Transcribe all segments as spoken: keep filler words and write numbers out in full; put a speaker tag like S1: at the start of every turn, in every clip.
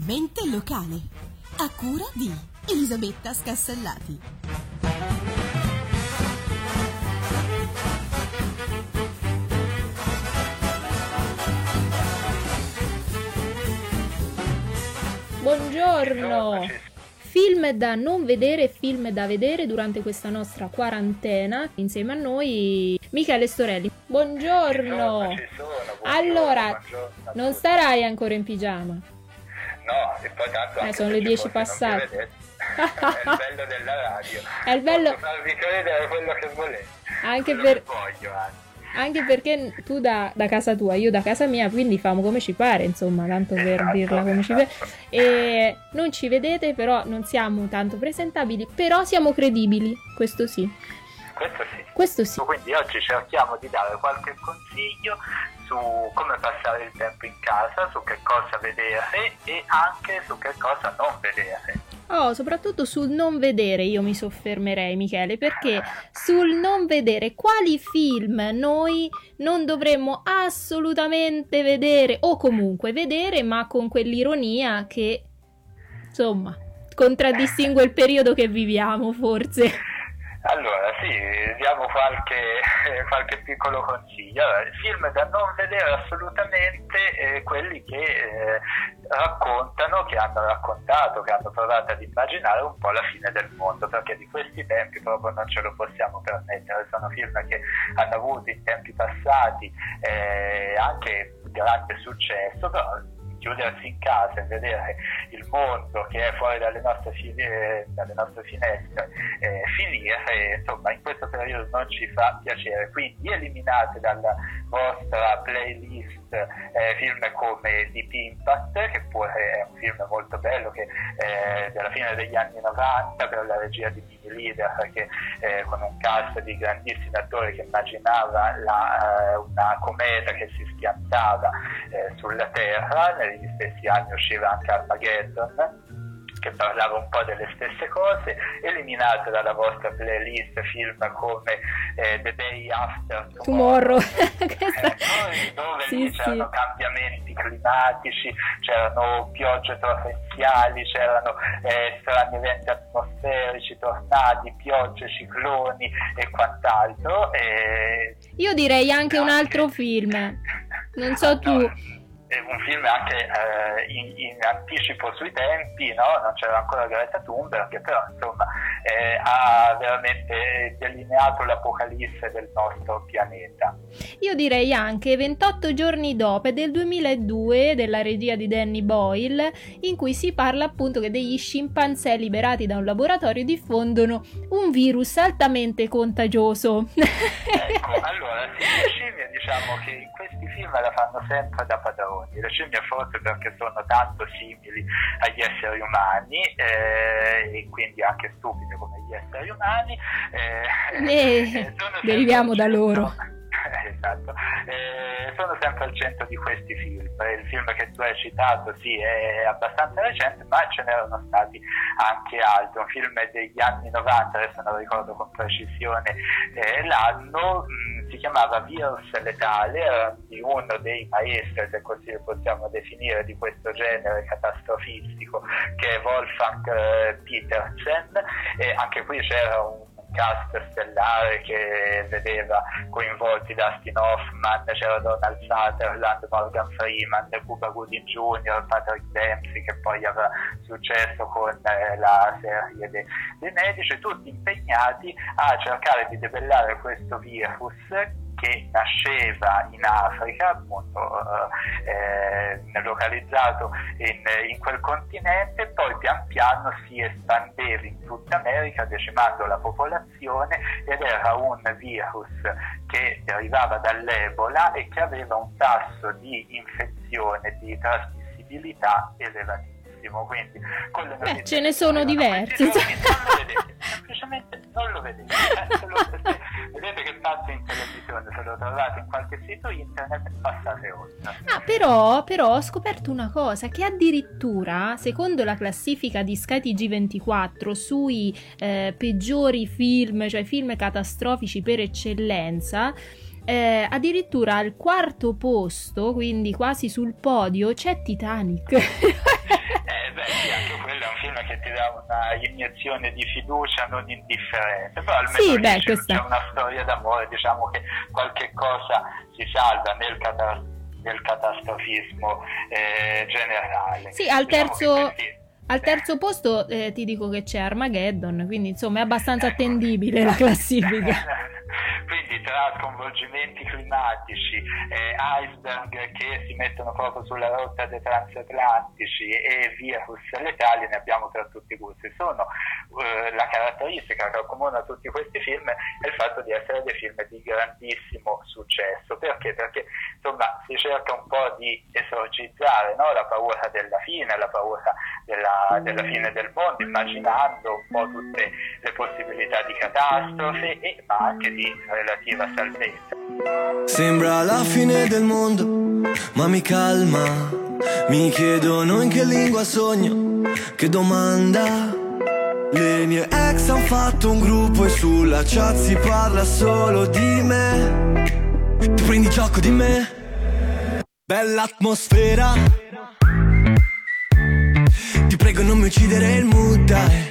S1: Mente locale, a cura di Elisabetta Scassellati.
S2: Buongiorno! Film da non vedere e film da vedere durante questa nostra quarantena. Insieme a noi Michele Storelli. Buongiorno!
S3: Ci sono, ci sono, buongiorno,
S2: allora,
S3: buongiorno,
S2: non starai ancora in pigiama?
S3: No, e poi tanto
S2: Eh, sono le dieci passate.
S3: È il bello della radio.
S2: È il bello...
S3: Posso farvi credere quello che volete.
S2: Anche
S3: quello
S2: per...
S3: che voglio, anzi.
S2: Anche perché tu da, da casa tua, io da casa mia, quindi famo come ci pare, insomma, tanto per
S3: Esatto,
S2: dirla come ci
S3: esatto.
S2: pare. E non ci vedete, però non siamo tanto presentabili, però siamo credibili, questo sì.
S3: Questo sì.
S2: Questo sì.
S3: Quindi oggi cerchiamo di dare qualche consiglio su come passare il tempo in casa, su che cosa vedere e anche su che cosa non vedere.
S2: Oh, soprattutto sul non vedere io mi soffermerei, Michele, perché sul non vedere quali film noi non dovremmo assolutamente vedere o comunque vedere, ma con quell'ironia che, insomma, contraddistingue il periodo che viviamo, forse.
S3: Allora, sì, diamo qualche, qualche piccolo consiglio. Allora, film da non vedere assolutamente, eh, quelli che eh, raccontano, che hanno raccontato, che hanno provato ad immaginare un po' la fine del mondo, perché di questi tempi proprio non ce lo possiamo permettere. Sono film che hanno avuto in tempi passati eh, anche grande successo, però chiudersi in casa e vedere il mondo che è fuori dalle nostre, fine, dalle nostre finestre eh, finire, insomma, in questo periodo non ci fa piacere. Quindi eliminate dalla vostra playlist eh, film come Deep Impact, che pure è un film molto bello, che è della fine degli anni novanta, per la regia di Mini Leader, che eh, con un cast di grandissimi attori, che immaginava la, eh, una cometa che si schiantava eh, sulla Terra. Negli stessi anni usciva anche Armageddon, che parlava un po' delle stesse cose. Eliminate dalla vostra playlist film come eh, The Day After
S2: Tomorrow,
S3: Tomorrow eh, dove
S2: sì,
S3: lì
S2: sì.
S3: c'erano cambiamenti climatici, c'erano piogge torrenziali, c'erano eh, strani eventi atmosferici, tornadi, piogge, cicloni e quant'altro. E
S2: Io direi anche un
S3: anche...
S2: altro film, non so tu.
S3: No, è un film anche eh, in, in anticipo sui tempi, no? Non c'era ancora Greta Thunberg, che però insomma eh, ha veramente delineato l'apocalisse del nostro pianeta.
S2: Io direi anche ventotto giorni dopo, è del duemiladue, della regia di Danny Boyle, in cui si parla appunto che degli scimpanzé liberati da un laboratorio diffondono un virus altamente contagioso.
S3: Ecco, allora sì, le scimmie, diciamo che in questi film la fanno sempre da padroni. Le scimmie forse perché sono tanto simili agli esseri umani eh, e quindi anche stupide come gli esseri umani. Eh,
S2: Ne deriviamo da loro.
S3: Esatto, eh, sono sempre al centro di questi film. Il film che tu hai citato sì è abbastanza recente, ma ce n'erano stati anche altri. Un film degli anni novanta, adesso non ricordo con precisione eh, l'anno, mh, si chiamava Virus Letale, era di uno dei maestri, se così lo possiamo definire, di questo genere catastrofistico, che è Wolfgang eh, Petersen. E anche qui c'era un cast stellare che vedeva coinvolti Dustin Hoffman, c'era Donald Sutherland, Morgan Freeman, Cuba Gooding Junior, Patrick Dempsey, che poi avrà successo con eh, la serie dei, dei medici, tutti impegnati a cercare di debellare questo virus che nasceva in Africa, appunto eh, localizzato in, in quel continente, poi pian piano si espandeva in tutta America, decimando la popolazione, ed era un virus che derivava dall'Ebola e che aveva un tasso di infezione, di trasmissibilità elevatissimo. Quindi con le
S2: Beh, ce ne sono diversi.
S3: Non lo vedete, semplicemente non lo vedete. Eh, se lo, se vedete che passa in televisione, se lo trovate in qualche sito internet, passate oltre.
S2: Ah, però, però ho scoperto una cosa, che addirittura, secondo la classifica di Sky T G ventiquattro sui eh, peggiori film, cioè film catastrofici per eccellenza, eh, addirittura al quarto posto, quindi quasi sul podio, c'è Titanic.
S3: Eh, film che ti dà una iniezione di fiducia non indifferente, però almeno
S2: sì, beh,
S3: c'è
S2: questa...
S3: una storia d'amore, diciamo che qualche cosa si salva nel catas- nel catastrofismo eh, generale.
S2: Sì, al
S3: diciamo
S2: terzo...
S3: questi...
S2: Al terzo posto eh, ti dico che c'è Armageddon, quindi insomma è abbastanza attendibile la classifica.
S3: Quindi tra sconvolgimenti climatici, eh, iceberg che si mettono proprio sulla rotta dei transatlantici e virus letali ne abbiamo per tutti i gusti. Sono eh, la caratteristica che accomuna tutti questi film è il fatto di essere dei film di grandissimo successo. Perché? Perché insomma si cerca un po' di esorcizzare, no? La paura della fine, la paura della, della fine del mondo, immaginando un po' tutte le possibilità di catastrofe e ma anche di relativa salvezza.
S4: Sembra la fine del mondo, ma mi calma. Mi chiedono in che lingua sogno, che domanda. Le mie ex han fatto un gruppo e sulla chat si parla solo di me. Ti prendi gioco di me? Bella atmosfera. Ti prego non mi uccidere il mood, dai.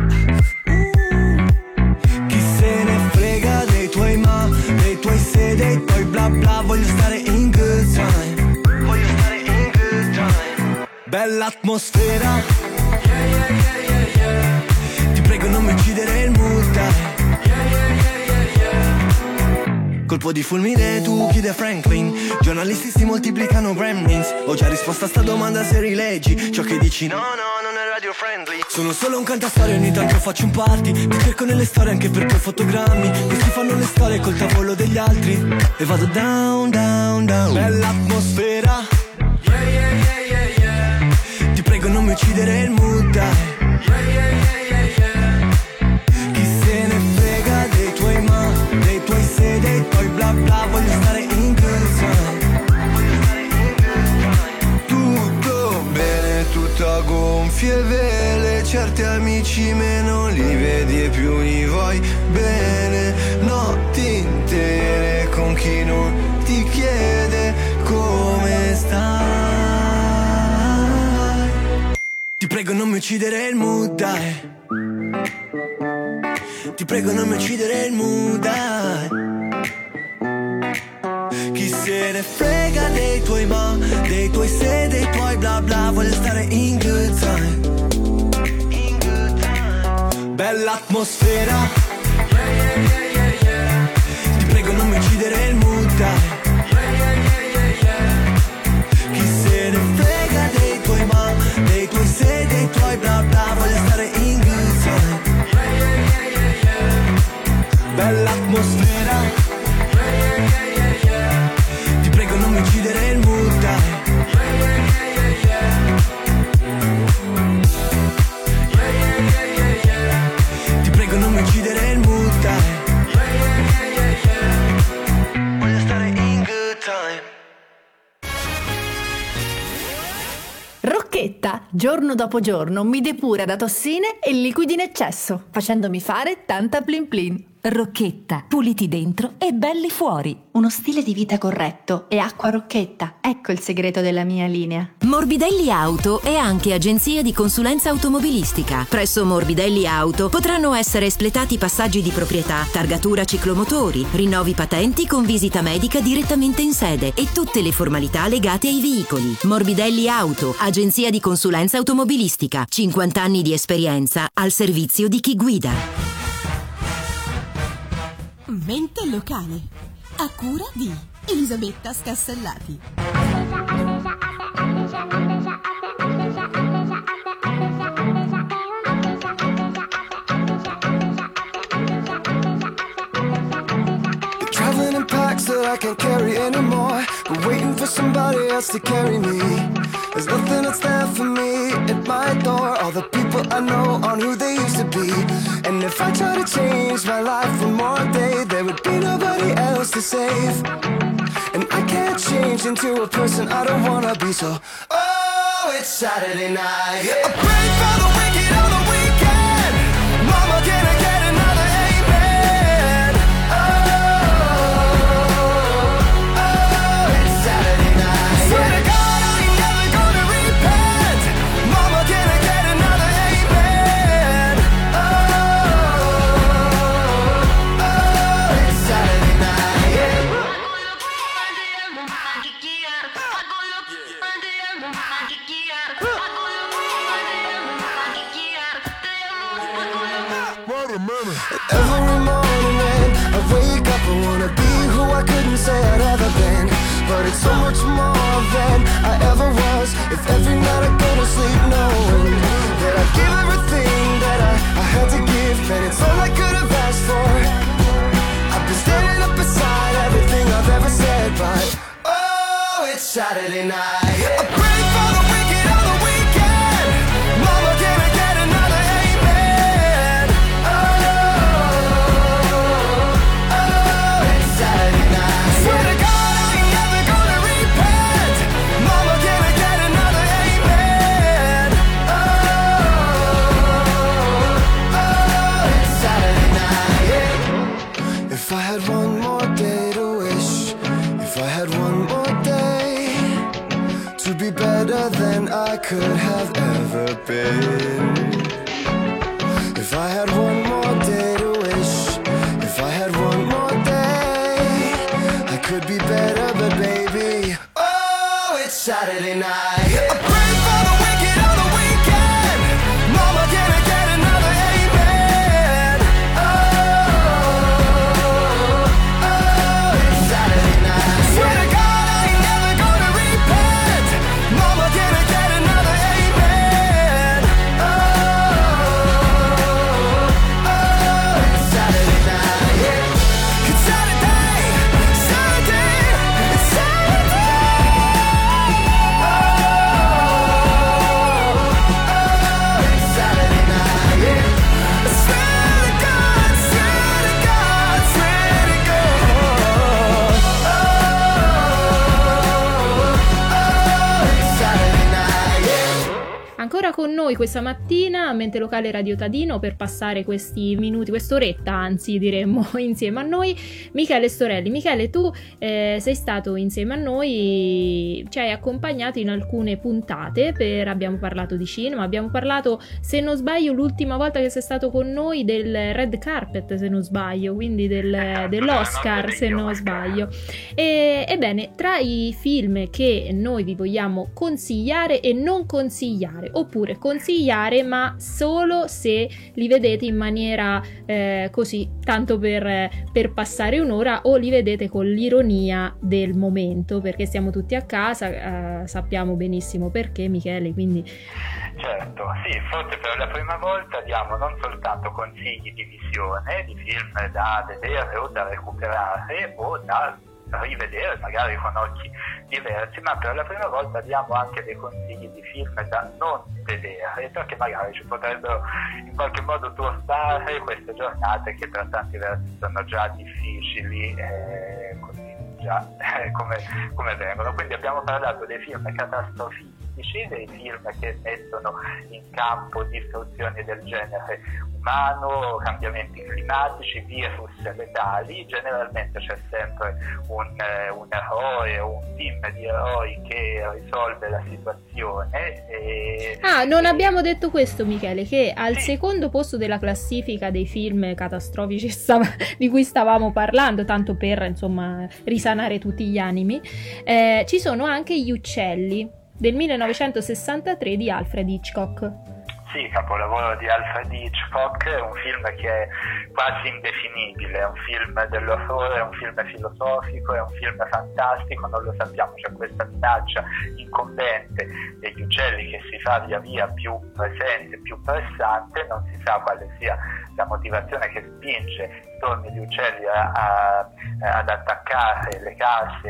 S4: Dei tuoi bla bla, voglio stare in good time. Voglio stare in good time. Bella atmosfera. Yeah, yeah, yeah, yeah, yeah. Ti prego non mi uccidere il mood, dai. Yeah, yeah, yeah, yeah, yeah. Colpo di fulmine, tu chiede a Franklin. Giornalisti si moltiplicano gremlins. Ho già risposto a sta domanda se rileggi ciò che dici. No, no, non è radio friendly. Sono solo un cantastorie, ogni tanto faccio un party. Ti cerco nelle storie anche perché ho fotogrammi. Questi fanno le storie col tavolo degli altri. E vado down, down, down. Bella atmosfera. Yeah, yeah, yeah, yeah, yeah. Ti prego non mi uccidere il mood, dai. Yeah, yeah, yeah, yeah, yeah. Chi se ne frega dei tuoi ma, dei tuoi se, dei tuoi bla bla. Voglio stare in good time. Voglio stare in good time. Tutto bene, tutto a gonfie vele. Certi amici meno li vedi e più li vuoi bene. Notti intere con chi non ti chiede come stai. Ti prego non mi uccidere il mood, dai. Ti prego non mi uccidere il mood, dai. Chi se ne frega dei tuoi ma, dei tuoi se, dei tuoi bla bla. Voglio stare in good time. Bella atmosfera. Yeah, yeah, yeah, yeah, yeah. Ti prego non mi uccidere il mood, dai. Yeah, yeah, yeah, yeah, yeah. Chi se ne frega dei tuoi ma, dei tuoi se, dei tuoi bla bla. Voglio stare in good time. Yeah, yeah, yeah, yeah, yeah. Bella atmosfera. Yeah, yeah, yeah, yeah, yeah. Ti prego non mi uccidere il mood, dai. Yeah, yeah, yeah, yeah, yeah. Non mi uccidere il mood, dai. Yeah, yeah, yeah, yeah, yeah. Voglio stare in good time.
S5: Rocchetta, giorno dopo giorno, mi depura da tossine e liquidi in eccesso, facendomi fare tanta plin plin.
S6: Rocchetta, puliti dentro e belli fuori.
S5: Uno stile di vita corretto e acqua Rocchetta, ecco il segreto della mia linea.
S6: Morbidelli Auto è anche agenzia di consulenza automobilistica. Presso Morbidelli Auto potranno essere espletati passaggi di proprietà, targatura ciclomotori, rinnovi patenti con visita medica direttamente in sede e tutte le formalità legate ai veicoli. Morbidelli Auto, agenzia di consulenza automobilistica. cinquanta anni di esperienza al servizio di chi guida.
S1: Mente locale, a cura di Elisabetta Scassellati.
S4: Traveling in packs that I can't carry anymore, but waiting for somebody else to carry me. There's nothing that's there for me at my door. All the people I know aren't who they used to be. And if I try to change my life one more day, there would be nobody else to save. And I can't change into a person I don't wanna be, so oh, it's Saturday night. I pray for the wicked on the weekend. Mama, can I get another amen? Oh, oh, it's Saturday night. Swear to God I ain't never gonna repent. Mama, can I get another amen? it's so much more than I ever was. If every night I go to sleep knowing that I give everything that I, I had to give, and it's all I could have asked for. I've been standing up beside everything I've ever said, but oh, it's Saturday night. I pray for the wicked on the weekend. Mama, can I get another amen? Oh, oh, it's Saturday night. Swear to God I ain't never gonna repent. Mama, can I get another amen? Oh, oh, it's Saturday night. If I had one more day to wish, if I had one more day to be better than I could have ever been. If I had one more day to wish, if I had one more day, I could be better, but baby, oh, it's Saturday night. I pray for the wicked on the weekend. Mama, can I get another amen? Oh, oh, it's Saturday night. Swear to God I ain't never gonna repent. Mama, can I get another amen? Oh, oh, it's Saturday night. It's Saturday, Saturday, it's Saturday. Oh, oh, it's Saturday night. I swear to God, swear to God, swear to God. Oh, oh, it's Saturday night.
S2: Ancora con noi questa mattina a Mente Locale Radio Tadino per passare questi minuti, quest'oretta anzi diremmo insieme a noi, Michele Storelli. Michele, tu eh, sei stato insieme a noi, ci hai accompagnato in alcune puntate, per, abbiamo parlato di cinema, abbiamo parlato, se non sbaglio l'ultima volta che sei stato con noi, del red carpet, se non sbaglio, quindi del, dell'Oscar, se non sbaglio. E, ebbene, tra i film che noi vi vogliamo consigliare e non consigliare, oppure consigliare ma solo se li vedete in maniera eh, così, tanto per, per passare un'ora, o li vedete con l'ironia del momento, perché siamo tutti a casa, eh, sappiamo benissimo perché, Michele, quindi...
S3: Certo, sì, forse per la prima volta diamo non soltanto consigli di visione, di film da vedere o da recuperare o da rivedere magari con occhi diversi, ma per la prima volta diamo anche dei consigli di film da non vedere, perché magari ci potrebbero in qualche modo turbare queste giornate che per tanti versi sono già difficili, eh, così già eh, come, come vengono. Quindi abbiamo parlato dei film catastrofistici, dei film che mettono in campo distruzioni del genere umano, cambiamenti climatici, virus letali. Generalmente c'è sempre un, eh, un eroe o un team di eroi che risolve la situazione. E,
S2: ah, non
S3: e...
S2: abbiamo detto questo, Michele, che al
S3: sì.
S2: secondo posto della classifica dei film catastrofici stava, di cui stavamo parlando, tanto per insomma risanare tutti gli animi, eh, ci sono anche Gli uccelli del millenovecentosessantatré di Alfred Hitchcock.
S3: Sì, capolavoro di Alfred Hitchcock, è un film che è quasi indefinibile, è un film dell'orrore, è un film filosofico, è un film fantastico, non lo sappiamo, c'è questa minaccia incombente degli uccelli che si fa via via più presente, più pressante, non si sa quale sia la motivazione che spinge intorno agli uccelli a, a, ad attaccare le case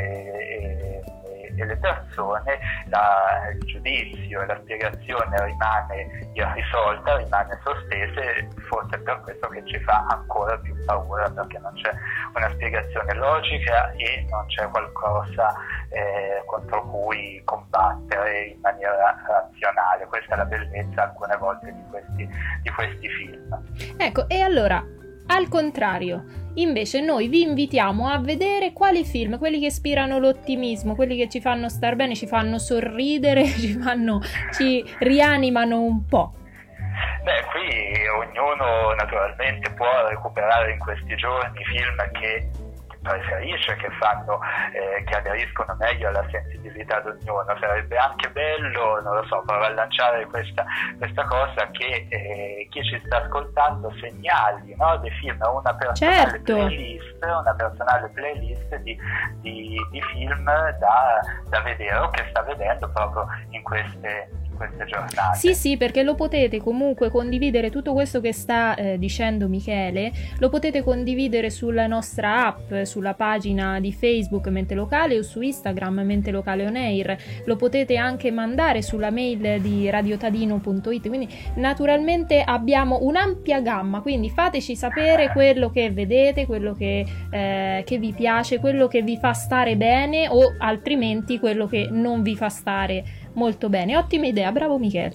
S3: e, e le persone. La, il giudizio e la spiegazione rimane irrisolta, rimane sospesa, e forse è per questo che ci fa ancora più paura, perché non c'è una spiegazione logica e non c'è qualcosa eh, contro cui combattere in maniera razionale. Questa è la bellezza alcune volte di questi, di questi film.
S2: Ecco, e allora al contrario, invece noi vi invitiamo a vedere quali film, quelli che ispirano l'ottimismo, quelli che ci fanno star bene, ci fanno sorridere, ci fanno, ci rianimano un po'.
S3: Beh, qui ognuno naturalmente può recuperare in questi giorni film che preferisce, che fanno eh, che aderiscono meglio alla sensibilità di ognuno. Sarebbe anche bello, non lo so, provare a lanciare questa, questa cosa, che eh, chi ci sta ascoltando segnali, no, dei film, una personale
S2: certo.
S3: playlist, una personale playlist di, di, di film da, da vedere o che sta vedendo proprio in queste queste giornate.
S2: Sì, sì, perché lo potete comunque condividere, tutto questo che sta eh, dicendo Michele, lo potete condividere sulla nostra app, sulla pagina di Facebook Mente Locale o su Instagram Mente Locale On Air, lo potete anche mandare sulla mail di radiotadino punto it, quindi naturalmente abbiamo un'ampia gamma, quindi fateci sapere quello che vedete, quello che, eh, che vi piace, quello che vi fa stare bene o altrimenti quello che non vi fa stare molto bene. Ottima idea, bravo Michele.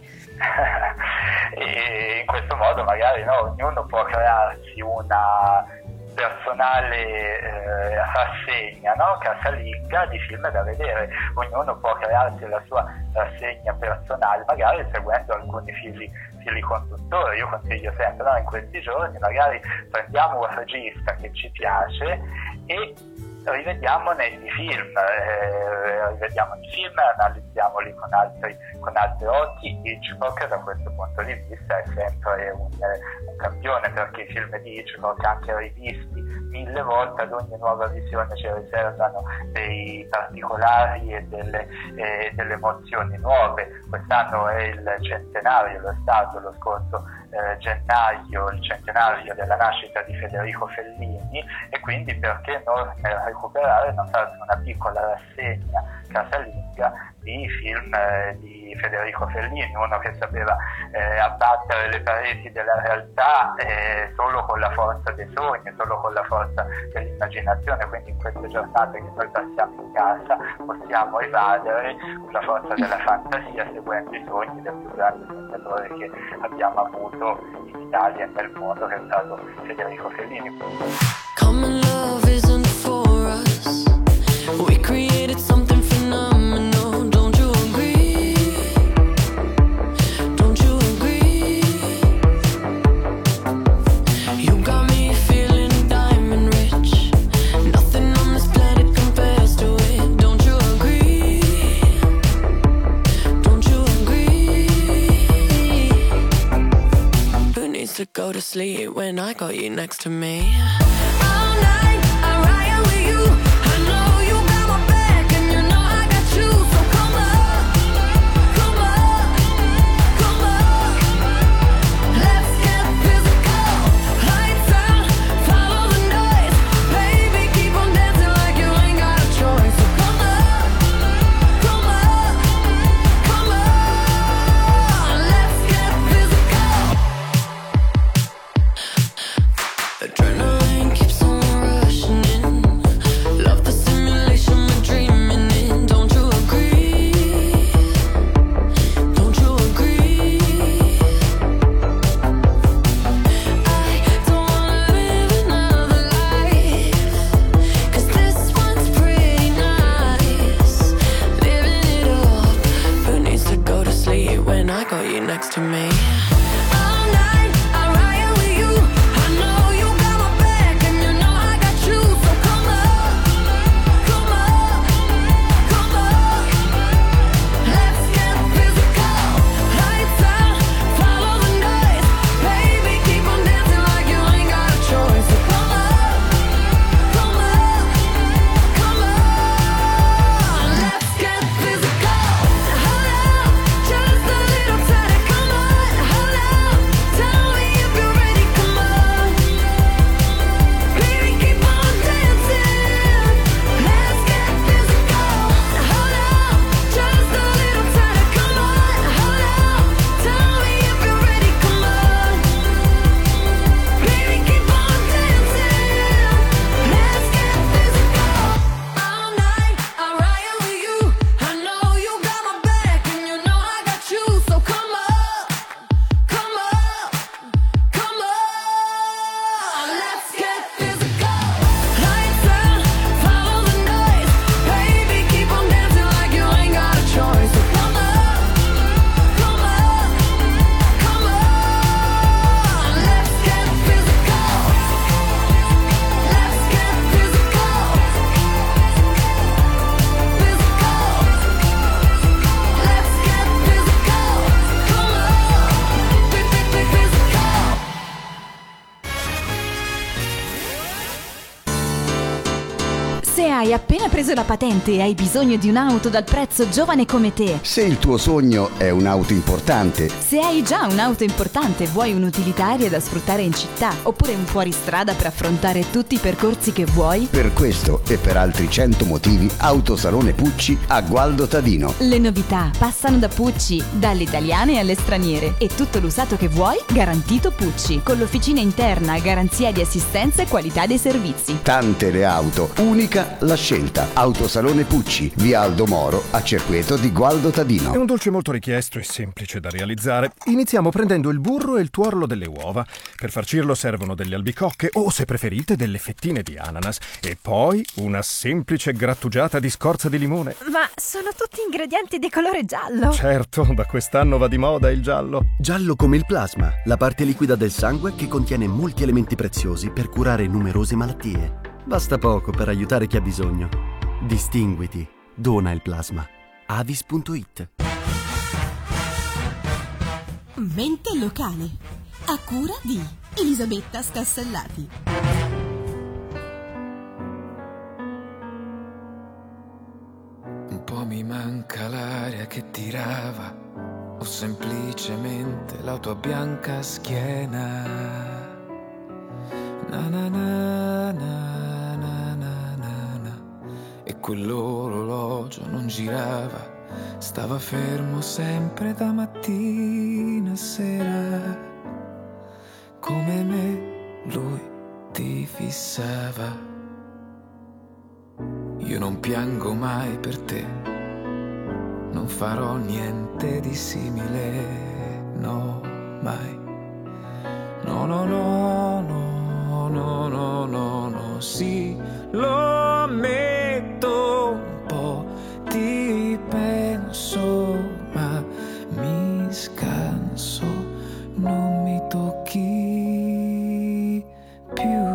S3: E in questo modo magari, no, ognuno può crearsi una personale eh, rassegna, no, casalinga di film da vedere. Ognuno può crearsi la sua rassegna personale, magari seguendo alcuni fili, fili conduttori. Io consiglio sempre, no, in questi giorni magari prendiamo un regista che ci piace e rivediamone i film, eh, rivediamo i film, analizziamoli con altri, con altri occhi. Hitchcock da questo punto di vista è sempre un, un campione, perché i film di Hitchcock, anche rivisti mille volte, ad ogni nuova visione ci riservano dei particolari e delle, eh, delle emozioni nuove. Quest'anno è il centenario, lo è stato lo scorso eh, gennaio, il centenario della nascita di Federico Fellini, e quindi perché non recuperare, non farsi una piccola rassegna casalinga di film eh, di Federico Fellini, uno che sapeva eh, abbattere le pareti della realtà eh, solo con la forza dei sogni, solo con la forza dell'immaginazione. Quindi in queste giornate che noi passiamo in casa possiamo evadere con la forza della fantasia, seguendo i sogni del più grande sognatore che abbiamo avuto in Italia e nel mondo, che è stato Federico Fellini.
S7: Common love isn't for us. We created something phenomenal. Don't you agree? Don't you agree? You got me feeling diamond rich. Nothing on this planet compares to it. Don't you agree? Don't you agree? Who needs to go to sleep when I got you next to me? Adrenaline keeps
S8: Se hai appena preso la patente e hai bisogno di un'auto dal prezzo giovane come te.
S9: Se il tuo sogno è un'auto importante.
S8: Se hai già un'auto importante e vuoi un'utilitaria da sfruttare in città, oppure un fuoristrada per affrontare tutti i percorsi che vuoi.
S9: Per questo e per altri cento motivi, Autosalone Pucci a Gualdo Tadino.
S8: Le novità passano da Pucci, dalle italiane alle straniere, e tutto l'usato che vuoi garantito Pucci, con l'officina interna, garanzia di assistenza e qualità dei servizi.
S9: Tante le auto, unica la scelta. Autosalone Pucci, via Aldo Moro, a Cerqueto di Gualdo Tadino.
S10: È un dolce molto richiesto e semplice da realizzare. Iniziamo prendendo il burro e il tuorlo delle uova. Per farcirlo servono delle albicocche o, se preferite, delle fettine di ananas. E poi una semplice grattugiata di scorza di limone.
S8: Ma sono tutti ingredienti di colore giallo.
S10: Certo, da quest'anno va di moda il giallo.
S11: Giallo come il plasma, la parte liquida del sangue che contiene molti elementi preziosi per curare numerose malattie. Basta poco per aiutare chi ha bisogno. Distinguiti. Dona il plasma. Avis punto it.
S1: Mente locale, a cura di Elisabetta Scassellati.
S12: Un po' mi manca l'aria che tirava, o semplicemente la tua bianca schiena. Na na na na na na na na. E quell'orologio non girava, stava fermo sempre da mattina a sera. Come me lui ti fissava. Io non piango mai per te, non farò niente di simile, no, mai. No, no, no, no, no, no, no, no, sì, lo ammetto, un po' ti penso, ma mi scanso, non mi tocchi più.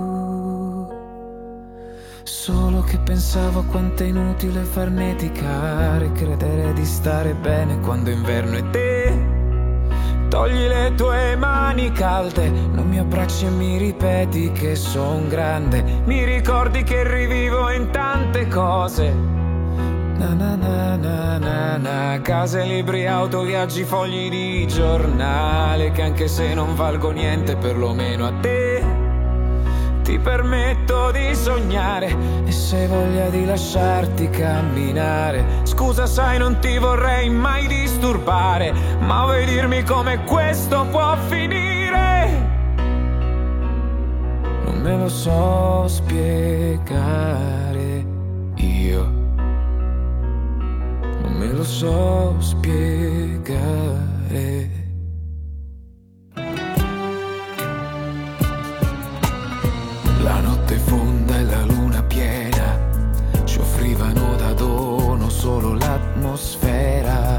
S12: Solo che pensavo quanto è inutile farneticare, credere di stare bene quando inverno è te. Togli le tue mani calde, non mi abbracci e mi ripeti che son grande. Mi ricordi che rivivo in tante cose. Na na na na na na. Case, libri, auto, viaggi, fogli di giornale, che anche se non valgo niente perlomeno a te ti permetto di sognare. E se hai voglia di lasciarti camminare, scusa sai non ti vorrei mai disturbare, ma vuoi dirmi come questo può finire? Non me lo so spiegare io, non me lo so spiegare. La notte fonda e la luna piena ci offrivano da dono solo l'atmosfera,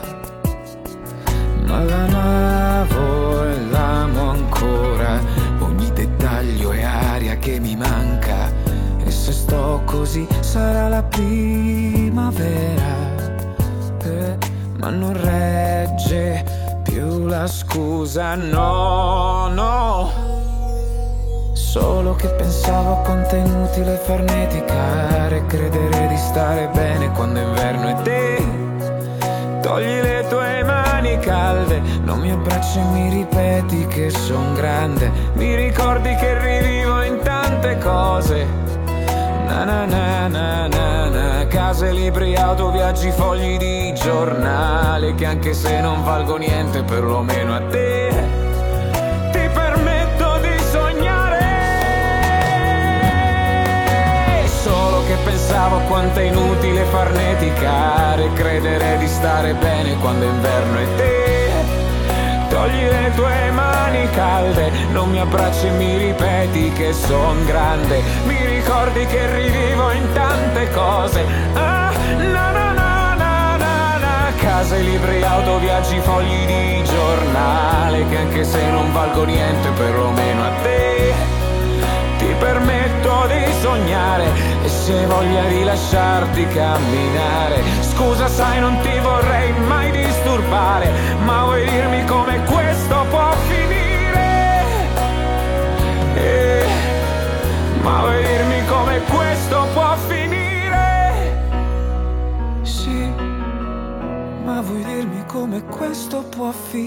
S12: ma l'amavo e l'amo ancora, ogni dettaglio è aria che mi manca, e se sto così sarà la primavera, eh, ma non regge più la scusa, no, no. Solo che pensavo quanto è inutile farneticare, credere di stare bene quando è inverno è te. Togli le tue mani calde, non mi abbracci e mi ripeti che son grande. Mi ricordi che rivivo in tante cose. Na na na na na na. Case, libri, auto, viaggi, fogli di giornale, che anche se non valgo niente perlomeno a te ti permetto di sognare. Solo che pensavo quanto è inutile farneticare, credere di stare bene quando è inverno è te. Togli le tue mani calde, non mi abbracci e mi ripeti che son grande. Mi ricordi che rivivo in tante cose. Ah, na na na na na na. Case, libri, auto, viaggi, fogli di giornale, che anche se non valgo niente perlomeno a te ti permetto di sognare. E se hai voglia di lasciarti camminare, scusa sai non ti vorrei mai disturbare, ma vuoi dirmi come questo può finire? Eh, ma vuoi dirmi come come questo può finire? Sì, ma vuoi dirmi come questo può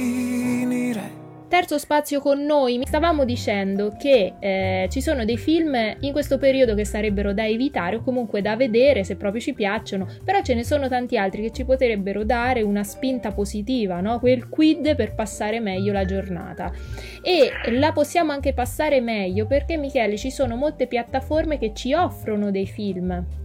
S12: finire?
S2: Terzo spazio con noi, stavamo dicendo che eh, ci sono dei film in questo periodo che sarebbero da evitare o comunque da vedere se proprio ci piacciono, però ce ne sono tanti altri che ci potrebbero dare una spinta positiva, no? Quel quid per passare meglio la giornata, e la possiamo anche passare meglio perché, Michele, ci sono molte piattaforme che ci offrono dei film.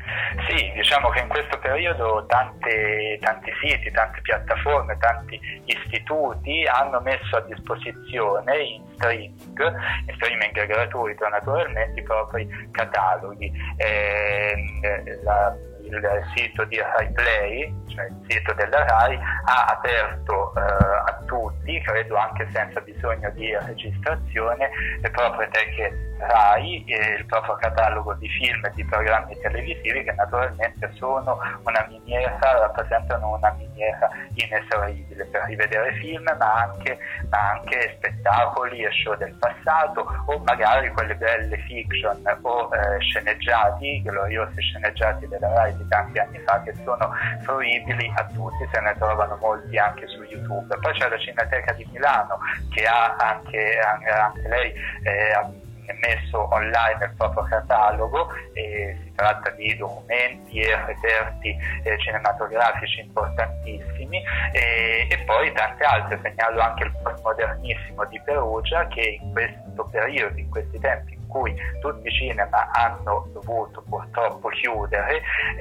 S3: Sì, diciamo che in questo periodo tante, tanti siti, tante piattaforme, tanti istituti hanno messo a disposizione in streaming, in streaming gratuito naturalmente, i propri cataloghi. Eh, la, il sito di Rai Play, cioè il sito della Rai, ha aperto eh, a tutti, credo anche senza bisogno di registrazione, le proprie teche Rai e il proprio catalogo di film e di programmi televisivi, che naturalmente sono una miniera, rappresentano una miniera inesauribile per rivedere film, ma anche, ma anche spettacoli e show del passato, o magari quelle belle fiction o eh, sceneggiati, gloriosi sceneggiati della Rai di tanti anni fa, che sono fruibili a tutti, se ne trovano molti anche su YouTube. Poi c'è la Cineteca di Milano, che ha anche, anche, anche lei eh, messo online il proprio catalogo, e si tratta di documenti e reperti eh, cinematografici importantissimi, e, e poi tante altre. Segnalo anche il Postmodernissimo di Perugia, che in questo periodo, in questi tempi in cui tutti i cinema hanno dovuto purtroppo chiudere,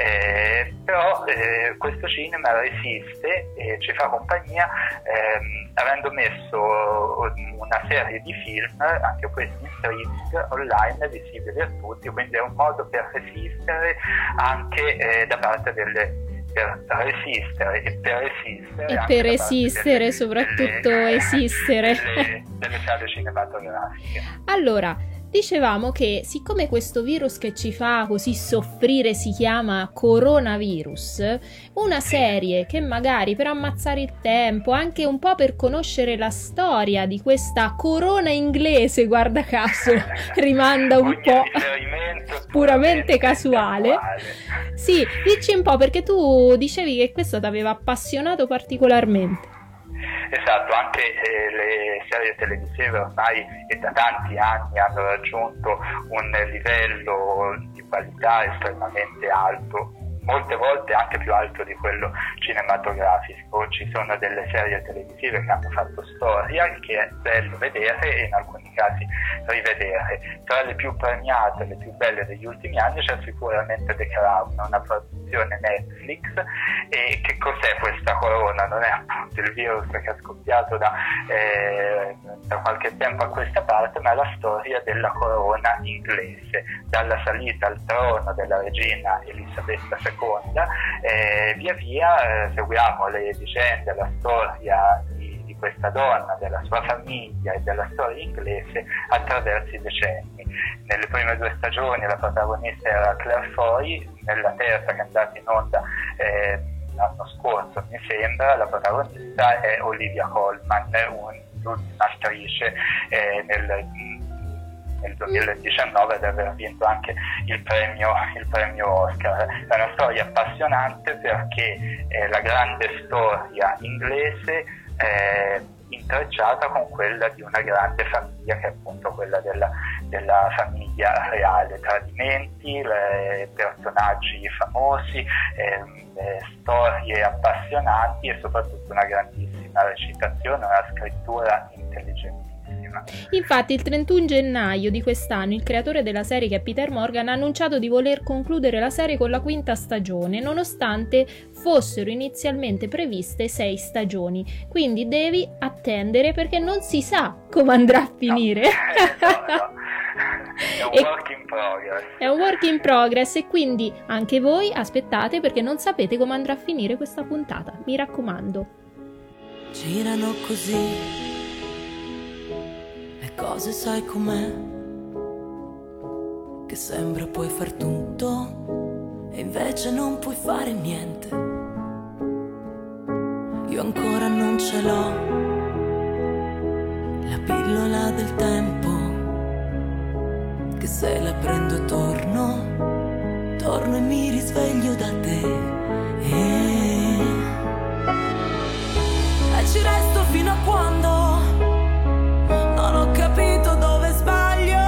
S3: eh, però eh, questo cinema resiste e ci fa compagnia, ehm, avendo messo una serie di film, anche questi in streaming online, visibili a tutti, quindi è un modo per resistere anche eh, da parte delle per resistere e per esistere
S2: e per esistere delle, soprattutto delle, esistere
S3: delle, delle sale cinematografiche.
S2: Allora, dicevamo che siccome questo virus che ci fa così soffrire si chiama coronavirus, una serie che magari per ammazzare il tempo, anche un po' per conoscere la storia di questa corona inglese, guarda caso, rimanda un po' puramente casuale. casuale. Sì, dici un po', perché tu dicevi che questo ti aveva appassionato particolarmente.
S3: Esatto, anche eh, le serie televisive ormai e da tanti anni hanno raggiunto un livello di qualità estremamente alto, molte volte anche più alto di quello cinematografico. Ci sono delle serie televisive che hanno fatto storia, che è bello vedere e in alcuni casi rivedere. Tra le più premiate, le più belle degli ultimi anni c'è sicuramente The Crown, una produzione Netflix. E che cos'è questa corona? Non è appunto il virus che è scoppiato da, eh, da qualche tempo a questa parte, ma è la storia della corona inglese, dalla salita al trono della regina Elisabetta seconda, eh, via via eh, seguiamo le vicende, la storia di, di questa donna, della sua famiglia e della storia inglese attraverso i decenni. Nelle prime due stagioni la protagonista era Claire Foy, nella terza, che è andata in onda eh, l'anno scorso mi sembra, la protagonista è Olivia Colman, l'ultima attrice eh, nel nel duemiladiciannove ad aver vinto anche il premio, il premio Oscar. È una storia appassionante perché è la grande storia inglese eh, intrecciata con quella di una grande famiglia, che è appunto quella della, della famiglia reale. Tradimenti, le, personaggi famosi, eh, storie appassionanti e soprattutto una grandissima recitazione, una scrittura intelligente.
S2: Infatti il trentuno gennaio di quest'anno il creatore della serie, che è Peter Morgan, ha annunciato di voler concludere la serie con la quinta stagione, nonostante fossero inizialmente previste sei stagioni. Quindi devi attendere, perché non si sa come andrà a finire.
S3: No, no, no. È un work in progress.
S2: È un work in progress, e quindi anche voi aspettate, perché non sapete come andrà a finire questa puntata, mi raccomando.
S7: Girano così cose, sai com'è? Che sembra puoi far tutto e invece non puoi fare niente. Io ancora non ce l'ho, la pillola del tempo che che se la prendo torno, torno e mi risveglio da te. E, e ci resto fino a quando non ho capito dove sbaglio,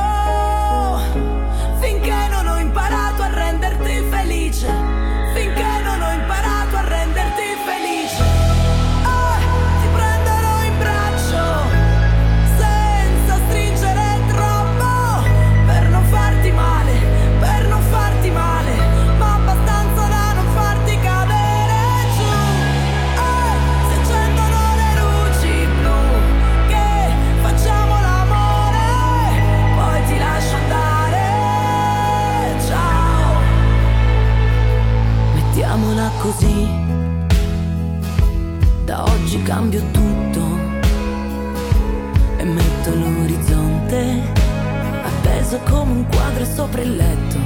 S7: finché non ho imparato a renderti felice, finché non ho imparato a renderti felice. Ah, ti prenderò in braccio senza stringere troppo, per non farti male, per non farti male, ma abbastanza da non farti cadere giù. Ah, si accendono le luci blu, che facciamo l'amore, poi ti lascio andare. Ciao. Mettiamola così, da oggi cambio tutto e metto l'orizzonte appeso come un quadro sopra il letto.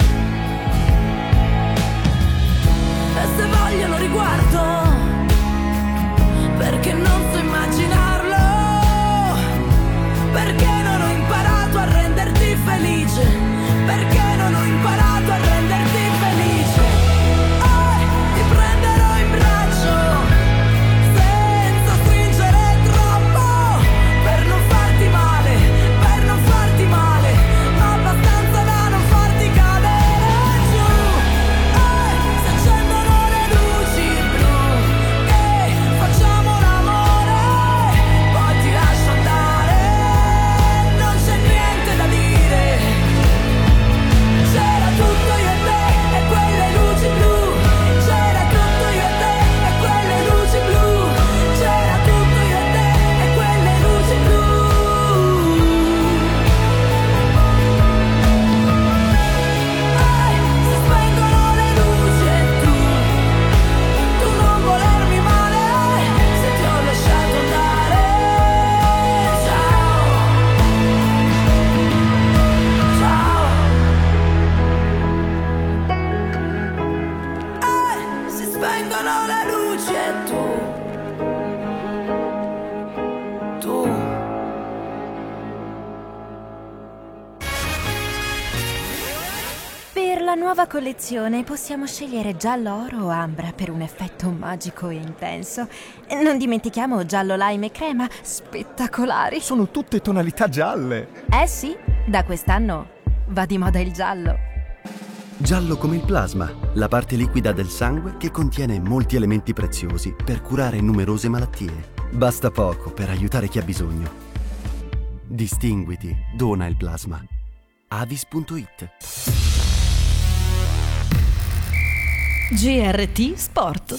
S7: E se voglio lo riguardo, perché non so immaginarlo, perché non ho imparato a renderti felice, perché non ho imparato a renderti felice. Eh, ti prenderò in braccio senza stringere troppo, per non farti male, per non farti male, ma abbastanza da non farti cadere giù. Eh, si accendono le luci blu, che facciamo l'amore, poi ti lascio andare. Non c'è niente da dire, c'era tutto io e te e quelle luci blu, c'era tutto io e te e quelle luci blu, c'era tutto io e te e quelle luci blu. Eh, si spengono le luci e tu, tu non volermi male, se ti ho lasciato andare. Ciao, ciao. Eh, si spengono le luci e tu, tu.
S13: Per la nuova collezione possiamo scegliere giallo oro o ambra per un effetto magico e intenso. Non dimentichiamo giallo lime e crema, spettacolari.
S10: Sono tutte tonalità gialle.
S13: Eh sì, da quest'anno va di moda il giallo.
S11: Giallo come il plasma, la parte liquida del sangue che contiene molti elementi preziosi per curare numerose malattie. Basta poco per aiutare chi ha bisogno. Distinguiti, dona il plasma. Avis punto it.
S8: G R T Sport.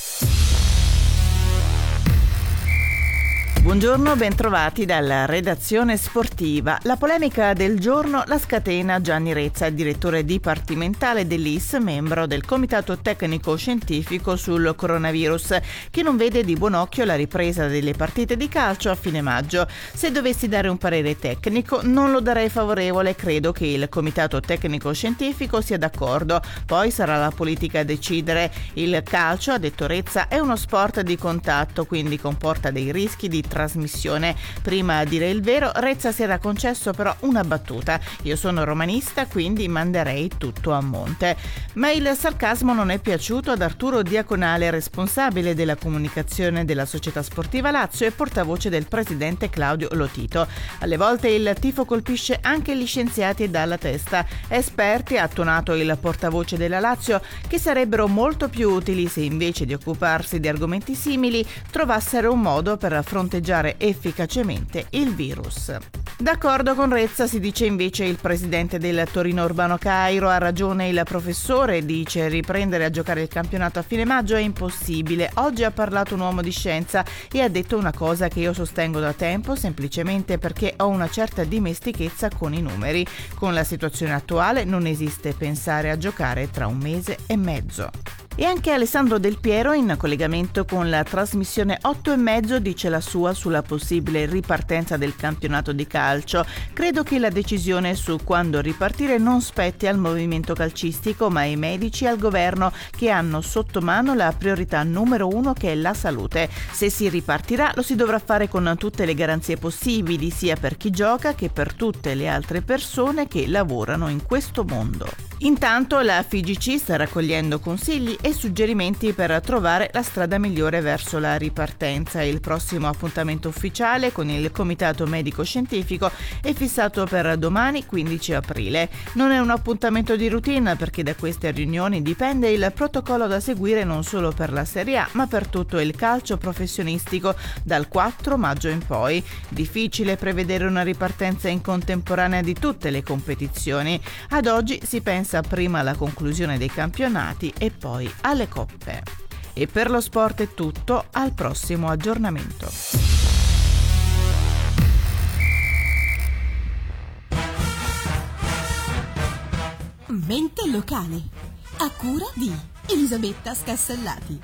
S14: Buongiorno, bentrovati dalla redazione sportiva. La polemica del giorno la scatena Gianni Rezza, direttore dipartimentale dell'I S, membro del Comitato Tecnico Scientifico sul coronavirus, che non vede di buon occhio la ripresa delle partite di calcio a fine maggio. Se dovessi dare un parere tecnico, non lo darei favorevole. Credo che il Comitato Tecnico Scientifico sia d'accordo. Poi sarà la politica a decidere. Il calcio, ha detto Rezza, è uno sport di contatto, quindi comporta dei rischi di trasmissione. Prima a dire il vero, Rezza si era concesso però una battuta: io sono romanista, quindi manderei tutto a monte. Ma il sarcasmo non è piaciuto ad Arturo Diaconale, responsabile della comunicazione della Società Sportiva Lazio e portavoce del presidente Claudio Lotito. Alle volte il tifo colpisce anche gli scienziati dalla testa. Esperti, ha tonato il portavoce della Lazio, che sarebbero molto più utili se invece di occuparsi di argomenti simili trovassero un modo per fronteggiare efficacemente il virus. D'accordo con Rezza, si dice invece il presidente del Torino Urbano Cairo. Ha ragione il professore, dice riprendere a giocare il campionato a fine maggio è impossibile. Oggi ha parlato un uomo di scienza e ha detto una cosa che io sostengo da tempo, semplicemente perché ho una certa dimestichezza con i numeri. Con la situazione attuale non esiste pensare a giocare tra un mese e mezzo. E anche Alessandro Del Piero, in collegamento con la trasmissione otto e mezzo, dice la sua sulla possibile ripartenza del campionato di calcio. Credo che la decisione su quando ripartire non spetti al movimento calcistico, ma ai medici e al governo, che hanno sotto mano la priorità numero uno, che è la salute. Se si ripartirà lo si dovrà fare con tutte le garanzie possibili, sia per chi gioca che per tutte le altre persone che lavorano in questo mondo. Intanto la F I G C sta raccogliendo consigli e suggerimenti per trovare la strada migliore verso la ripartenza. Il prossimo appuntamento ufficiale con il Comitato Medico Scientifico è fissato per domani quindici aprile. Non è un appuntamento di routine, perché da queste riunioni dipende il protocollo da seguire non solo per la Serie A ma per tutto il calcio professionistico dal quattro maggio in poi. Difficile prevedere una ripartenza in contemporanea di tutte le competizioni. Ad oggi si pensa prima alla conclusione dei campionati e poi alle coppe. E per lo sport è tutto, al prossimo aggiornamento.
S1: Mente locale, a cura di Elisabetta Scassellati.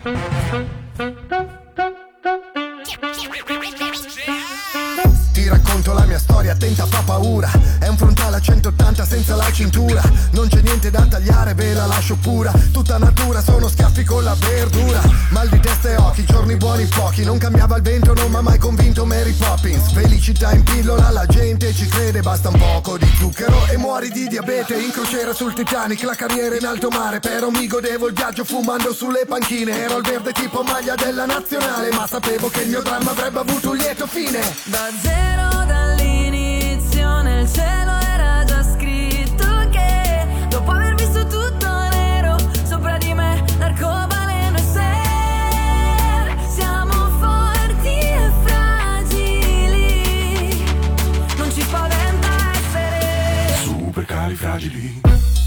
S15: Ti racconto la mia storia, attenta, fa paura. È un frontale a centottanta senza la cintura. Non c'è niente da tagliare, ve la lascio pura. Tutta natura, sono schiaffi con la verdura. Mal di testa e occhi, giorni buoni pochi. Non cambiava il vento, non m'ha mai convinto Mary Poppins. Felicità in pillola, la gente ci crede. Basta un poco di zucchero e muori di diabete. In crociera sul Titanic, la carriera in alto mare. Però mi godevo il viaggio fumando sulle panchine. Ero al verde tipo maglia della nazionale, ma sapevo che il mio dramma avrebbe avuto un lieto fine.
S7: Da zero dall'inizio nel cielo era già scritto che dopo aver visto tutto nero sopra di me l'arcobaleno e se siamo forti e fragili, non ci spaventa essere
S15: super califragili.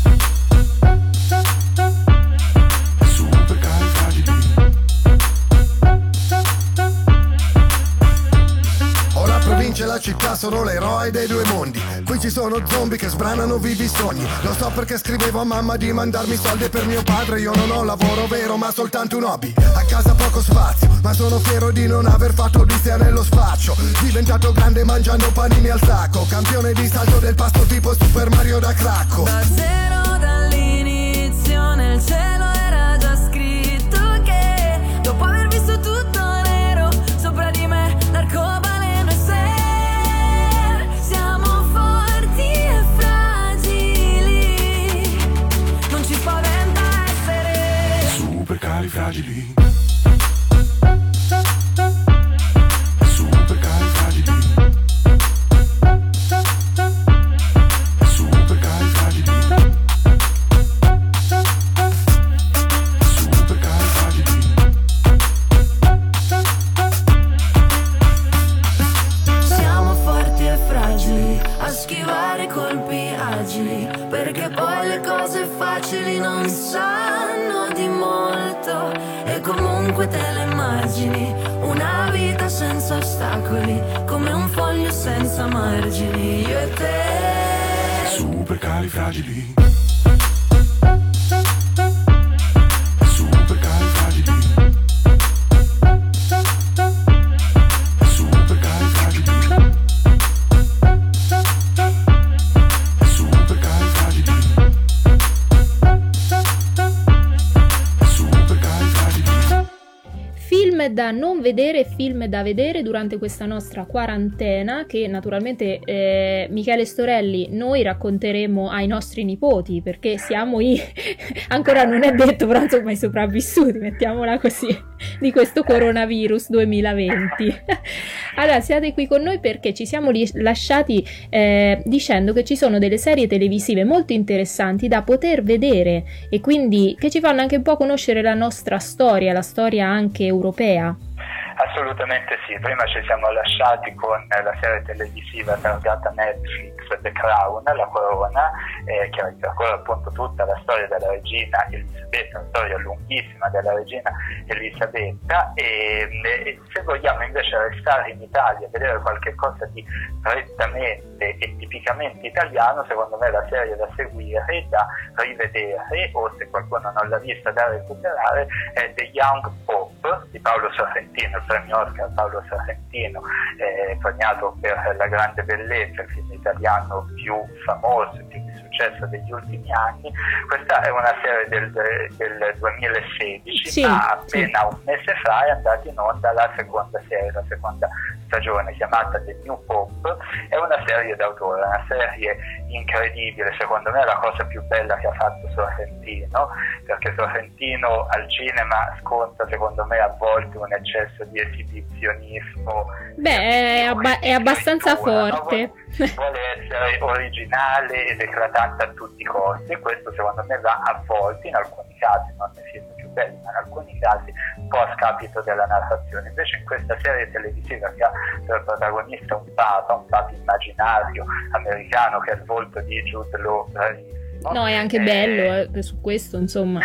S15: Vince la città, sono l'eroe dei due mondi. Qui ci sono zombie che sbranano vivi sogni. Lo so perché scrivevo a mamma di mandarmi soldi e per mio padre io non ho lavoro vero ma soltanto un hobby. A casa poco spazio, ma sono fiero di non aver fatto odissea nello spaccio. Diventato grande mangiando panini al sacco. Campione di salto del pasto tipo Super Mario da cracco.
S7: Da zero dall'inizio nel cielo era già scritto che dopo aver visto tutto nero sopra di me l'arcobaleno e se siamo forti e fragili, non ci spaventa essere
S15: super califragili.
S7: Perché poi le cose facili non sanno di molto e comunque te le immagini. Una vita senza ostacoli, come un foglio senza margini. Io e te
S15: super califragili.
S2: Da non vedere, film da vedere durante questa nostra quarantena, che naturalmente eh, Michele Storelli noi racconteremo ai nostri nipoti, perché siamo i ancora non è detto, però insomma i sopravvissuti, mettiamola così, di questo coronavirus duemilaventi. Allora siate qui con noi perché ci siamo lasciati eh, dicendo che ci sono delle serie televisive molto interessanti da poter vedere e quindi che ci fanno anche un po' conoscere la nostra storia, la storia anche europea.
S3: Assolutamente sì, prima ci siamo lasciati con la serie televisiva targata Netflix The Crown, La Corona, eh, che ripercorre appunto tutta la storia della regina Elisabetta, una storia lunghissima della regina Elisabetta, e, e se vogliamo invece restare in Italia e vedere qualche cosa di prettamente e tipicamente italiano, secondo me la serie da seguire, da rivedere, o se qualcuno non l'ha vista da recuperare, è The Young Pope di Paolo Sorrentino, il premio Oscar Paolo Sorrentino, eh, premiato per La Grande Bellezza, il film italiano più famoso e più di successo degli ultimi anni. Questa è una serie del, del duemilasedici,
S2: sì,
S3: ma appena
S2: sì.
S3: un mese fa è andata in onda la seconda serie, la seconda stagione, chiamata The New Pope. È una serie d'autore, una serie incredibile, secondo me è la cosa più bella che ha fatto Sorrentino, perché Sorrentino al cinema sconta secondo me a volte un eccesso di esibizionismo.
S2: Beh, è, abba- è abbastanza
S3: scrittura,
S2: forte.
S3: no? Vuole, vuole essere originale ed eclatante a tutti i costi, e questo secondo me va a volte, in alcuni casi, non nei film più belli, ma in alcuni casi un po' a scapito della narrazione. Invece in questa serie televisiva, che ha per protagonista un papa, un papa immaginario americano che è il volto di Jude Law, bravissimo.
S2: No, è anche
S3: eh,
S2: bello eh, su questo, insomma.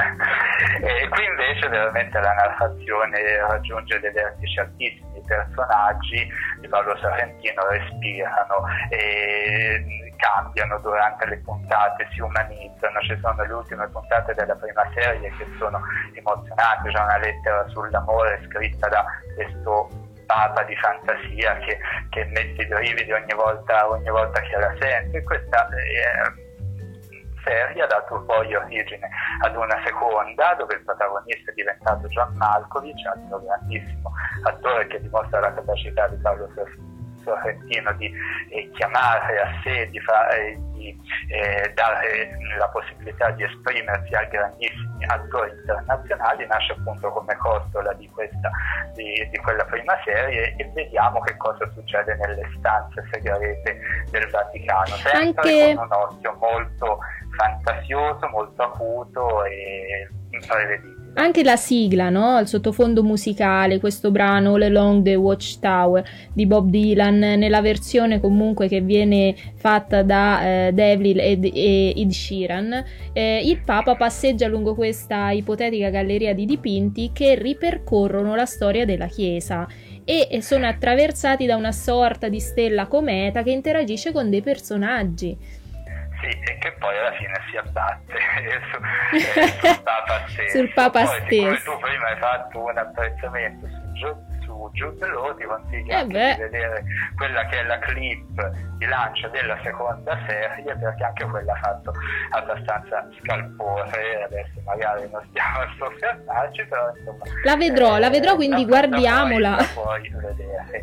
S3: E qui invece veramente la narrazione raggiunge dei vertici altissimi, i personaggi di Paolo Sorrentino respirano e cambiano durante le puntate, si umanizzano. Ci sono le ultime puntate della prima serie che sono emozionanti, c'è una lettera sull'amore scritta da questo papa di fantasia che, che mette i brividi ogni volta, ogni volta che la sente. Questa è serie ha dato poi origine ad una seconda, dove il protagonista è diventato John Malkovich, altro grandissimo attore che dimostra la capacità di Paolo Sorrentino di eh, chiamare a sé, di, fa, eh, di eh, dare la possibilità di esprimersi a grandissimi attori internazionali. Nasce appunto come costola di questa di, di quella prima serie, e vediamo che cosa succede nelle stanze segrete del Vaticano, sempre
S2: Anche...
S3: con un occhio molto fantasioso, molto acuto e imprevedibile.
S2: Anche la sigla, no? Il sottofondo musicale, questo brano All Along the Watchtower di Bob Dylan, nella versione comunque che viene fatta da eh, Devlin ed, e Ed Sheeran, eh, il Papa passeggia lungo questa ipotetica galleria di dipinti che ripercorrono la storia della Chiesa e sono attraversati da una sorta di stella cometa che interagisce con dei personaggi.
S3: Sì, e che poi alla fine si abbatte su, eh, sul Papa stesso.
S2: Sul Papa
S3: poi,
S2: stesso.
S3: Tu prima hai fatto un apprezzamento su, Giu- su Jude Law, ti consiglio
S2: eh
S3: anche
S2: beh.
S3: di vedere quella che è la clip di lancio della seconda serie, perché anche quella ha fatto abbastanza scalpore. Adesso magari non stiamo a soffermarci, però insomma
S2: la vedrò, eh, la vedrò, quindi
S3: no,
S2: guardiamola.
S3: La puoi, la puoi vedere.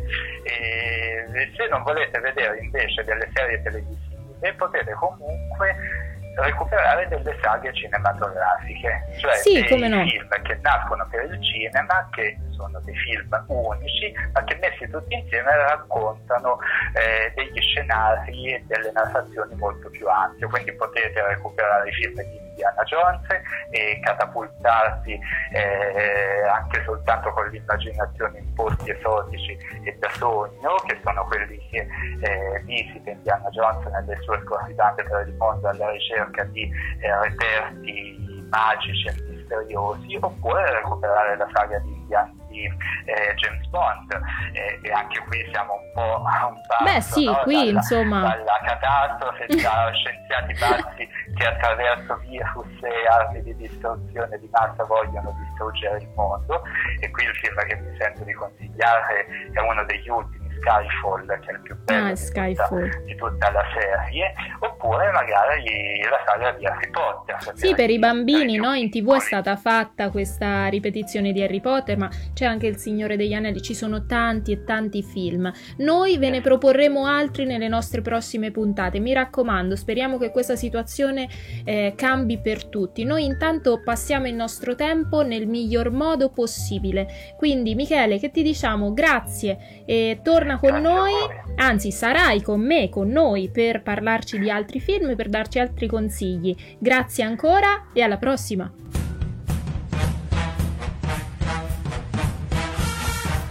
S3: E se non volete vedere invece delle serie televisive, e potete comunque recuperare delle saghe cinematografiche, cioè
S2: sì,
S3: dei
S2: come no.
S3: film che nascono per il cinema, che sono dei film unici, ma che messi tutti insieme raccontano eh, degli scenari e delle narrazioni molto più ampie. Quindi potete recuperare i film di Indiana Jones e catapultarsi eh, anche soltanto con l'immaginazione in posti esotici e da sogno, che sono quelli che eh, visita Indiana Jones nelle sue scorribande per il mondo alla ricerca di eh, reperti magici e misteriosi, oppure recuperare la saga di Indiana di eh, James Bond, eh, e anche qui siamo un po' a un passo,
S2: beh sì,
S3: no?
S2: qui
S3: dalla,
S2: insomma
S3: dalla catastrofe, da scienziati pazzi che attraverso virus e armi di distruzione di massa vogliono distruggere il mondo. E qui il film che mi sento di consigliare è uno degli ultimi, Skyfall, che è il più bello
S2: ah,
S3: di, tutta, di tutta la serie, oppure magari la saga di Harry Potter.
S2: Sì, per i bambini, no? In tv è stata fatta questa ripetizione di Harry Potter, ma c'è anche Il Signore degli Anelli, ci sono tanti e tanti film. Noi ve ne proporremo altri nelle nostre prossime puntate, mi raccomando, speriamo che questa situazione eh, cambi per tutti. Noi intanto passiamo il nostro tempo nel miglior modo possibile, quindi Michele, che ti diciamo? Grazie, e torna con noi, anzi sarai con me, con noi, per parlarci di altri film, per darci altri consigli. Grazie ancora e alla prossima.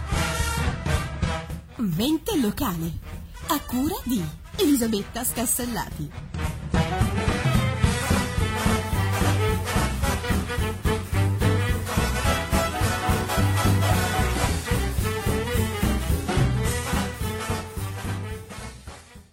S1: Mente locale, a cura di Elisabetta Scassellati.